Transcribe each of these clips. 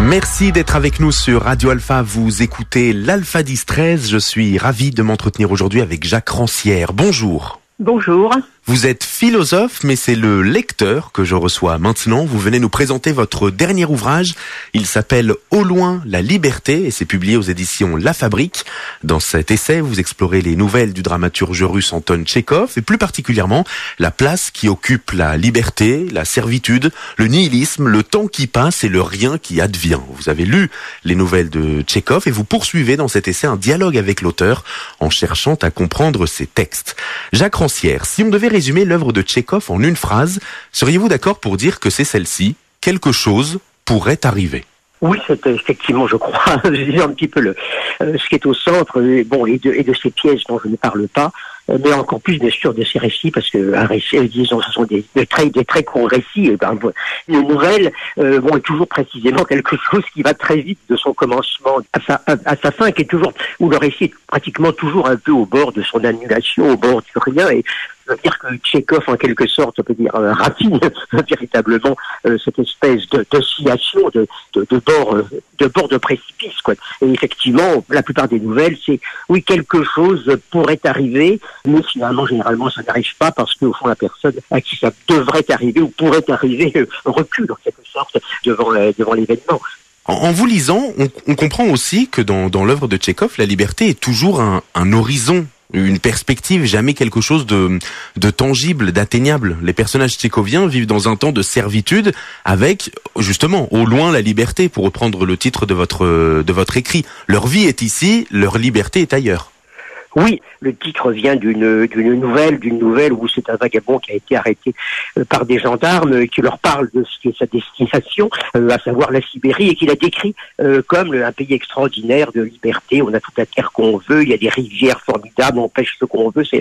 Merci d'être avec nous sur Radio Alpha. Vous écoutez l'Alpha 10-13. Je suis ravi de m'entretenir aujourd'hui avec Jacques Rancière. Bonjour. Bonjour. Vous êtes philosophe, mais c'est le lecteur que je reçois maintenant. Vous venez nous présenter votre dernier ouvrage. Il s'appelle Au loin, la liberté et c'est publié aux éditions La Fabrique. Dans cet essai, vous explorez les nouvelles du dramaturge russe Anton Tchekhov et plus particulièrement la place qui occupe la liberté, la servitude, le nihilisme, le temps qui passe et le rien qui advient. Vous avez lu les nouvelles de Tchekhov et vous poursuivez dans cet essai un dialogue avec l'auteur en cherchant à comprendre ses textes. Jacques Rancière, si on devait résumer l'œuvre de Tchekhov en une phrase, seriez-vous d'accord pour dire que c'est celle-ci, quelque chose pourrait arriver? Oui, c'est effectivement, je crois, je disais un petit peu ce qui est au centre, et de ces pièces dont je ne parle pas, mais encore plus bien sûr de ces récits, parce que un récit, disons, ce sont des très courts récits. Une nouvelle, est toujours précisément quelque chose qui va très vite de son commencement à sa fin, qui est toujours où le récit est pratiquement toujours un peu au bord de son annulation, au bord du rien. Et je veux dire que Tchekhov, en quelque sorte, on peut dire, raffine véritablement cette espèce d'oscillation de bord de précipice, quoi. Et effectivement, la plupart des nouvelles, c'est oui, quelque chose pourrait arriver, mais finalement, généralement, ça n'arrive pas parce qu'au fond, la personne à qui ça devrait arriver ou pourrait arriver recule en quelque sorte devant l'événement. En vous lisant, on comprend aussi que dans l'œuvre de Tchekhov, la liberté est toujours un horizon, une perspective, jamais quelque chose de tangible, d'atteignable. Les personnages tchékoviens vivent dans un temps de servitude avec, justement, au loin la liberté, pour reprendre le titre de votre écrit. Leur vie est ici, leur liberté est ailleurs. Oui, le titre vient d'une nouvelle où c'est un vagabond qui a été arrêté par des gendarmes qui leur parle de ce qui est sa destination, à savoir la Sibérie, et qui la décrit comme un pays extraordinaire de liberté. On a toute la terre qu'on veut, il y a des rivières formidables, on pêche ce qu'on veut. C'est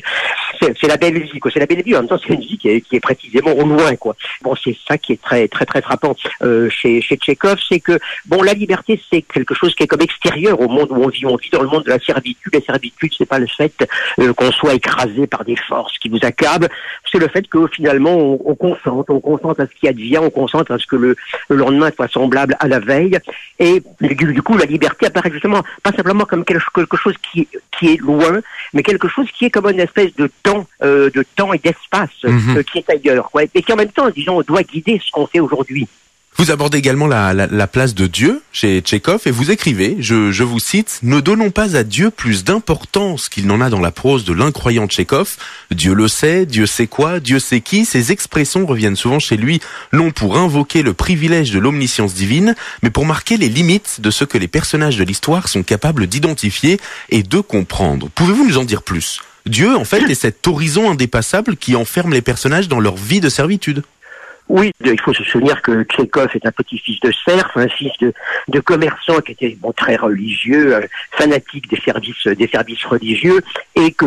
la belle vie, quoi. C'est la belle vie. En même temps, c'est une vie qui est précisément au loin, quoi. Bon, c'est ça qui est très très très frappant chez Tchekhov, c'est que la liberté, c'est quelque chose qui est comme extérieur au monde où on vit. On vit dans le monde de la servitude. La servitude, c'est pas le fait qu'on soit écrasé par des forces qui vous accablent, c'est le fait que finalement on consente à ce qui advient, on consente à ce que le lendemain soit semblable à la veille, et du coup la liberté apparaît justement pas simplement comme quelque chose qui est loin, mais quelque chose qui est comme une espèce de temps et d'espace qui est ailleurs, ouais, et qui en même temps, disons, doit guider ce qu'on fait aujourd'hui. Vous abordez également la place de Dieu chez Tchekhov et vous écrivez, je vous cite, « Ne donnons pas à Dieu plus d'importance qu'il n'en a dans la prose de l'incroyant Tchekhov. Dieu le sait, Dieu sait quoi, Dieu sait qui. Ces expressions reviennent souvent chez lui, non pour invoquer le privilège de l'omniscience divine, mais pour marquer les limites de ce que les personnages de l'histoire sont capables d'identifier et de comprendre. Pouvez-vous nous en dire plus ? Dieu, en fait, est cet horizon indépassable qui enferme les personnages dans leur vie de servitude. » Oui, il faut se souvenir que Tchekhov est un petit-fils de serf, un fils de commerçant qui était très religieux, fanatique des services religieux, et que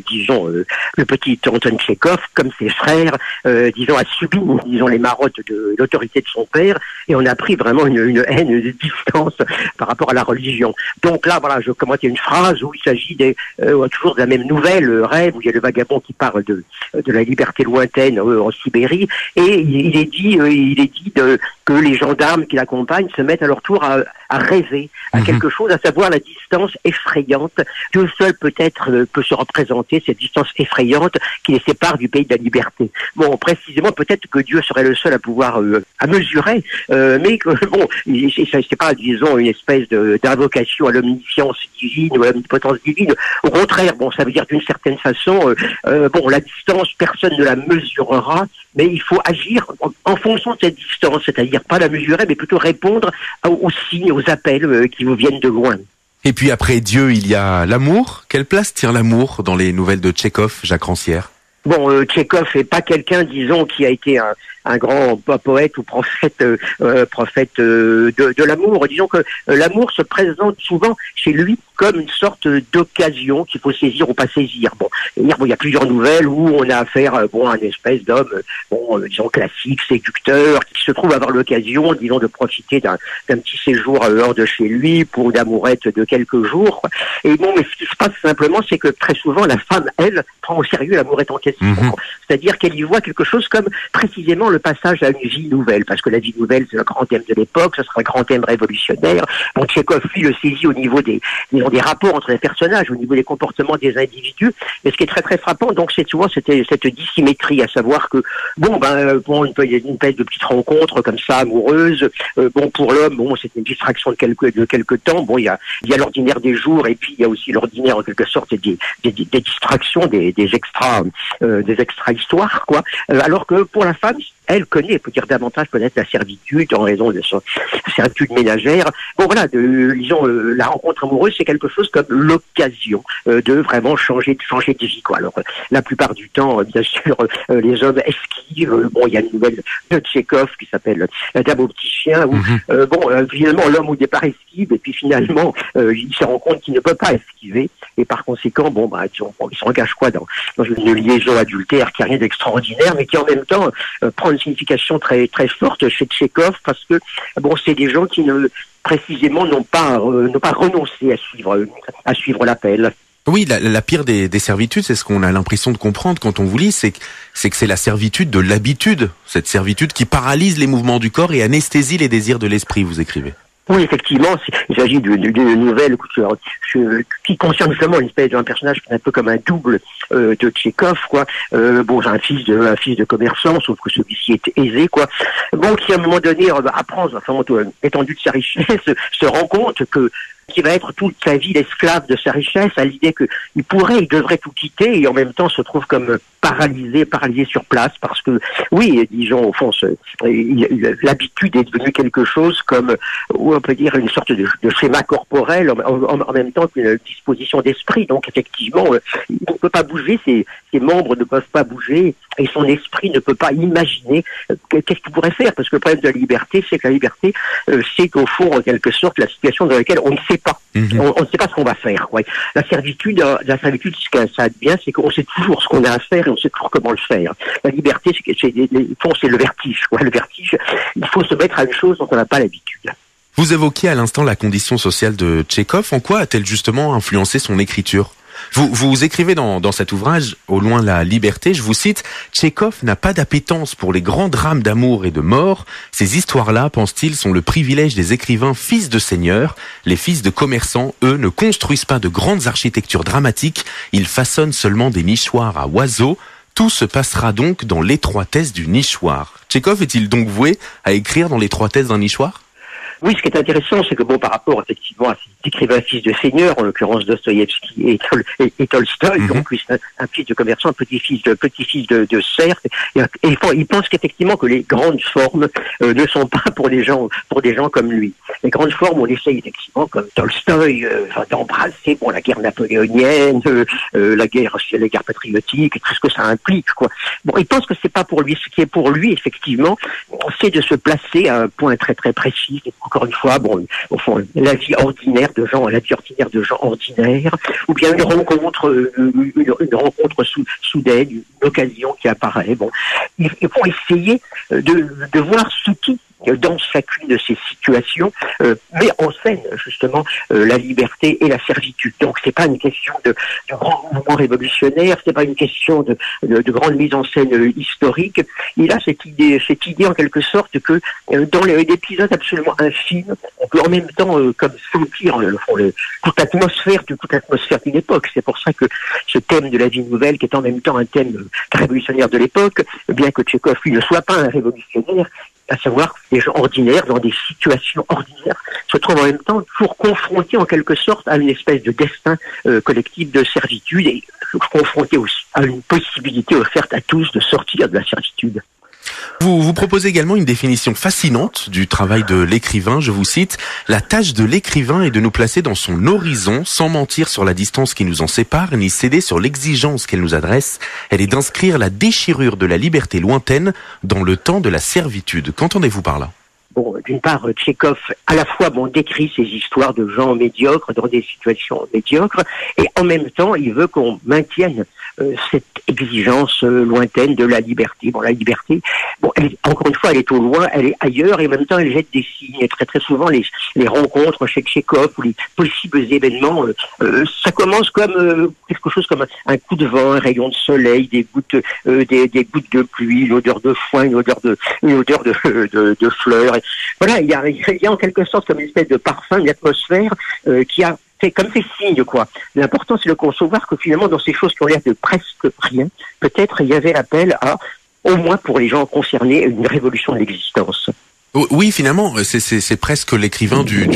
le petit Anton Tchekhov, comme ses frères, a subi, les marottes de l'autorité de son père, et on a pris vraiment une haine, une distance par rapport à la religion. Donc là, voilà, je commentais une phrase où il s'agit toujours de la même nouvelle, rêve, où il y a le vagabond qui parle de la liberté lointaine en Sibérie, et il est dit que les gendarmes qui l'accompagnent se mettent à leur tour à rêver à quelque chose, à savoir la distance effrayante. Dieu seul peut-être peut se représenter cette distance effrayante qui les sépare du pays de la liberté. Bon, précisément, peut-être que Dieu serait le seul à pouvoir à mesurer, mais que c'est pas, disons, une espèce d'invocation à l'omniscience divine ou à l'omnipotence divine. Au contraire, ça veut dire d'une certaine façon, la distance, personne ne la mesurera, mais il faut agir en fonction de cette distance, c'est-à-dire pas la mesurer, mais plutôt répondre aux signes, aux appels qui vous viennent de loin. Et puis après Dieu, il y a l'amour. Quelle place tient l'amour dans les nouvelles de Tchekhov, Jacques Rancière ? Tchekhov n'est pas quelqu'un, disons, qui a été un grand poète ou prophète de l'amour. Disons que l'amour se présente souvent chez lui comme une sorte d'occasion qu'il faut saisir ou pas saisir. Bon, il y a plusieurs nouvelles où on a affaire à une espèce d'homme, disons classique, séducteur, qui se trouve avoir l'occasion, disons, de profiter d'un petit séjour hors de chez lui pour une amourette de quelques jours. Et bon, mais ce qui se passe simplement, c'est que très souvent, la femme, elle, prend au sérieux l'amourette en question. C'est-à-dire qu'elle y voit quelque chose comme précisément le passage à une vie nouvelle, parce que la vie nouvelle, c'est le grand thème de l'époque, ce sera un grand thème révolutionnaire. Bon, Tchekhov, lui, le saisit au niveau des rapports entre les personnages, au niveau des comportements des individus. Et ce qui est très très frappant, donc, c'est souvent cette dissymétrie, à savoir que, une espèce de petite rencontre comme ça, amoureuse, pour l'homme, c'est une distraction de quelques temps. Bon, il y a l'ordinaire des jours, et puis il y a aussi l'ordinaire, en quelque sorte, des distractions, des extra histoires, quoi. Alors que pour la femme, elle peut dire davantage peut-être la servitude en raison de sa servitude ménagère. Bon, voilà, disons, la rencontre amoureuse, c'est quelque chose comme l'occasion de vraiment changer de vie, quoi. Alors, la plupart du temps, bien sûr, les hommes esquivent. Il y a une nouvelle de Tchekhov qui s'appelle La Dame au petit chien, où, finalement, l'homme au départ esquive, et puis finalement, il se rend compte qu'il ne peut pas esquiver, et par conséquent, il s'engage quoi dans une liaison adultère qui n'a rien d'extraordinaire, mais qui en même temps prend une signification très très forte chez Tchekhov, parce que c'est des gens qui précisément n'ont pas renoncé à suivre l'appel. Oui, la pire des servitudes, c'est ce qu'on a l'impression de comprendre quand on vous lit, c'est que c'est la servitude de l'habitude, cette servitude qui paralyse les mouvements du corps et anesthésie les désirs de l'esprit, vous écrivez. Oui, effectivement, il s'agit d'une nouvelle qui concerne justement une espèce d'un personnage qui est un peu comme un double de Tchekhov, quoi. C'est un fils de commerçant, sauf que celui-ci est aisé, quoi. Qui à un moment donné apprend, étendue de sa richesse, se rend compte qu'il va être toute sa vie l'esclave de sa richesse, à l'idée il devrait tout quitter, et en même temps se trouve comme paralysé sur place, parce que, oui, disons, au fond, l'habitude est devenue quelque chose comme, on peut dire, une sorte de schéma corporel, en même temps qu'une disposition d'esprit. Donc, effectivement, il ne peut pas bouger, ses membres ne peuvent pas bouger, et son esprit ne peut pas imaginer qu'est-ce qu'il pourrait faire, parce que le problème de la liberté, c'est que la liberté, c'est au fond, en quelque sorte, la situation dans laquelle on ne sait pas. On ne sait pas ce qu'on va faire. Ouais. La servitude, ce que ça a de bien, c'est qu'on sait toujours ce qu'on a à faire et on sait toujours comment le faire. La liberté, c'est le vertige. Ouais. Le vertige, il faut se mettre à une chose dont on n'a pas l'habitude. Vous évoquiez à l'instant la condition sociale de Tchekhov. En quoi a-t-elle justement influencé son écriture ? Vous écrivez dans cet ouvrage, Au loin la liberté, je vous cite, « Tchekhov n'a pas d'appétence pour les grands drames d'amour et de mort. Ces histoires-là, pense-t-il, sont le privilège des écrivains fils de seigneurs. Les fils de commerçants, eux, ne construisent pas de grandes architectures dramatiques. Ils façonnent seulement des nichoirs à oiseaux. Tout se passera donc dans l'étroitesse du nichoir. » Tchekhov est-il donc voué à écrire dans l'étroitesse d'un nichoir ? Oui, ce qui est intéressant, c'est que par rapport effectivement à ces écrivains fils de seigneurs, en l'occurrence Dostoïevski et Tolstoï, donc lui c'est un fils de commerçant, un petit-fils de serf, et il pense qu'effectivement que les grandes formes ne sont pas pour des gens comme lui. Les grandes formes, on essaye effectivement, comme Tolstoï, d'embrasser la guerre napoléonienne, la guerre patriotique, et tout ce que ça implique, quoi. Il pense que c'est pas pour lui. Ce qui est pour lui, effectivement, c'est de se placer à un point très très précis. Encore une fois, au fond, la vie ordinaire de gens ordinaires, ou bien une rencontre soudaine, une occasion qui apparaît. Il faut essayer de voir ce qui, dans chacune de ces situations, met en scène justement la liberté et la servitude. Donc c'est pas une question de grand mouvement révolutionnaire, c'est pas une question de grande mise en scène historique. Il a cette idée en quelque sorte que dans l'épisode absolument infime, on peut en même temps comme sentir toute l'atmosphère d'une époque. C'est pour ça que ce thème de la vie nouvelle, qui est en même temps un thème révolutionnaire de l'époque, bien que Tchekhov lui ne soit pas un révolutionnaire, à savoir que les gens ordinaires, dans des situations ordinaires, se trouvent en même temps toujours confrontés en quelque sorte à une espèce de destin collectif de servitude et confrontés aussi à une possibilité offerte à tous de sortir de la servitude. Vous proposez également une définition fascinante du travail de l'écrivain, je vous cite, « La tâche de l'écrivain est de nous placer dans son horizon, sans mentir sur la distance qui nous en sépare, ni céder sur l'exigence qu'elle nous adresse. Elle est d'inscrire la déchirure de la liberté lointaine dans le temps de la servitude. » Qu'entendez-vous par là ? bon, d'une part, Tchekhov, à la fois, bon, décrit ces histoires de gens médiocres dans des situations médiocres, et en même temps, il veut qu'on maintienne cette exigence lointaine de la liberté. Bon, la liberté, bon, encore une fois, elle est au loin, elle est ailleurs, et en même temps, elle jette des signes. Et très très souvent, les rencontres chez Tchekhov ou les possibles événements, ça commence comme quelque chose comme un coup de vent, un rayon de soleil, des gouttes de pluie, une odeur de foin, une odeur de fleurs. Et voilà, il y a en quelque sorte comme une espèce de parfum, une atmosphère qui a fait comme ces signes, quoi. L'important, c'est de concevoir que finalement, dans ces choses qui ont l'air de presque rien, peut-être il y avait appel à, au moins pour les gens concernés, une révolution de l'existence. Oui, finalement, c'est presque l'écrivain du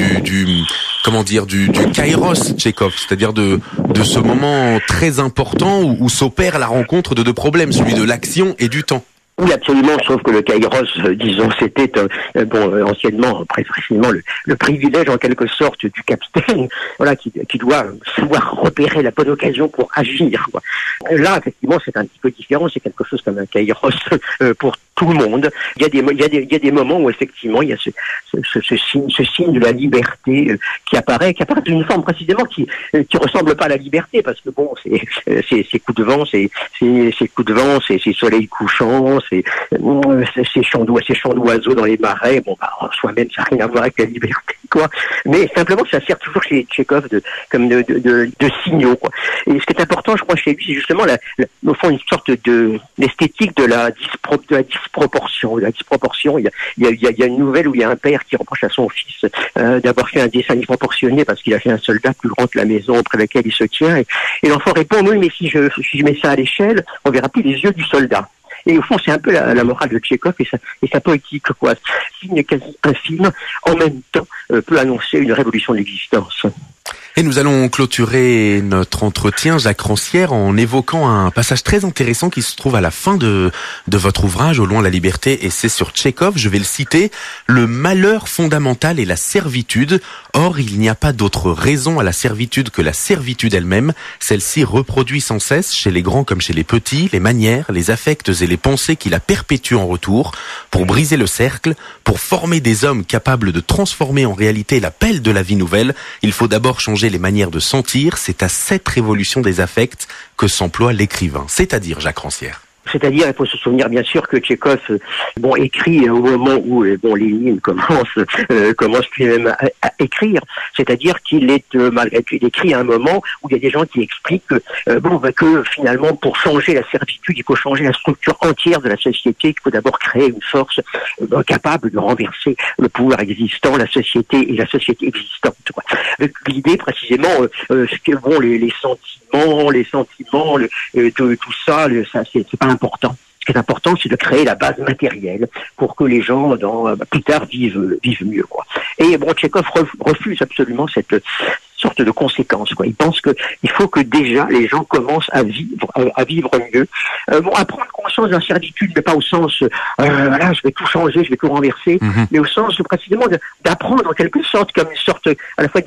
kairos Tchekhov, c'est-à-dire de ce moment très important où s'opère la rencontre de deux problèmes, celui de l'action et du temps. Oui, absolument, sauf que le kairos, disons, c'était anciennement, précisément, le privilège en quelque sorte du capitaine, voilà, qui doit savoir repérer la bonne occasion pour agir, quoi. Là, effectivement, c'est un petit peu différent, c'est quelque chose comme un kairos pour tout le monde. Il y a des moments où effectivement il y a ce signe de la liberté qui apparaît d'une forme précisément qui ressemble pas à la liberté, parce que bon, c'est coups de vent, c'est soleil couchant, c'est chants d'oiseaux dans les marais. Bon, bah, en soi-même, ça n'a rien à voir avec la liberté, quoi. Mais simplement, ça sert toujours chez Tchekhov de signaux, quoi. Et ce qui est important, je crois, chez lui, c'est justement au fond une sorte d'esthétique de la disproportion. La disproportion, il y a une nouvelle où il y a un père qui reproche à son fils d'avoir fait un dessin disproportionné parce qu'il a fait un soldat plus grand que la maison auprès de laquelle il se tient. Et l'enfant répond, oui, mais si je mets ça à l'échelle, on verra plus les yeux du soldat. Et au fond, c'est un peu la morale de Tchekhov et sa poétique, quoi. Signe quasi infime, en même temps, peut annoncer une révolution de l'existence. Et nous allons clôturer notre entretien, Jacques Rancière, en évoquant un passage très intéressant qui se trouve à la fin de votre ouvrage, Au loin la liberté, et c'est sur Tchekhov. Je vais le citer. Le malheur fondamental est la servitude. Or, il n'y a pas d'autre raison à la servitude que la servitude elle-même. Celle-ci reproduit sans cesse, chez les grands comme chez les petits, les manières, les affects et les pensées qui la perpétuent en retour. Pour briser le cercle, pour former des hommes capables de transformer en réalité l'appel de la vie nouvelle, il faut d'abord changer les manières de sentir. C'est à cette révolution des affects que s'emploie l'écrivain, c'est-à-dire Jacques Rancière. C'est-à-dire, il faut se souvenir bien sûr que Tchekhov, écrit au moment où, Lénine commence lui-même à écrire. C'est-à-dire qu'il est, malgré tout, il écrit à un moment où il y a des gens qui expliquent que finalement, pour changer la servitude, il faut changer la structure entière de la société, qu'il faut d'abord créer une force capable de renverser le pouvoir existant, la société et la société existante, quoi. Avec l'idée précisément, les sentiments, tout ça, c'est pas important. Ce qui est important, c'est de créer la base matérielle pour que les gens, plus tard, vivent mieux, quoi. Et Tchekhov refuse absolument cette sorte de conséquence, quoi. Il pense il faut que déjà les gens commencent à vivre mieux. À prendre conscience de l'incertitude, mais pas au sens, je vais tout changer, je vais tout renverser, mais au sens précisément d'apprendre en quelque sorte comme une sorte à la fois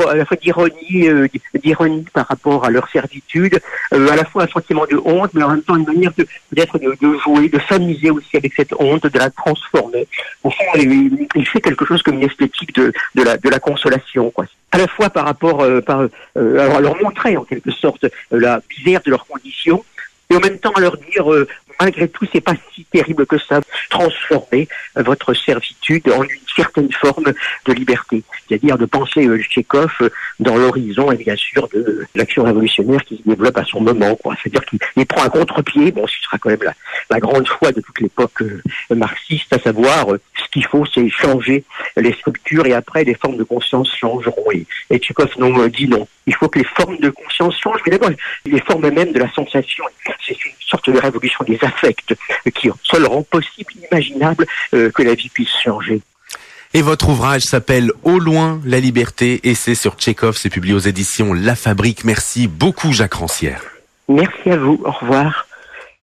d'ironie par rapport à leur servitude, à la fois un sentiment de honte, mais en même temps une manière peut-être de jouer, de s'amuser aussi avec cette honte, de la transformer. Au fond, il fait quelque chose comme une esthétique de la consolation, quoi. À la fois par rapport à leur montrer en quelque sorte la misère de leurs conditions, et en même temps à leur dire malgré tout c'est pas si terrible que ça, transformer votre servitude en une certaine forme de liberté, c'est-à-dire de penser Tchekhov dans l'horizon et bien sûr de l'action révolutionnaire qui se développe à son moment, quoi. C'est-à-dire qu'il prend un contre-pied, ce sera quand même la grande foi de toute l'époque marxiste, à savoir ce qu'il faut c'est changer les structures et après les formes de conscience changeront, et Tchekhov dit non, il faut que les formes de conscience changent, mais d'abord les formes même de la sensation. C'est une sorte de révolution des affects qui seul rend possible, imaginable que la vie puisse changer. Et votre ouvrage s'appelle Au loin la liberté et c'est sur Tchekhov, c'est publié aux éditions La Fabrique. Merci beaucoup Jacques Rancière. Merci à vous, au revoir.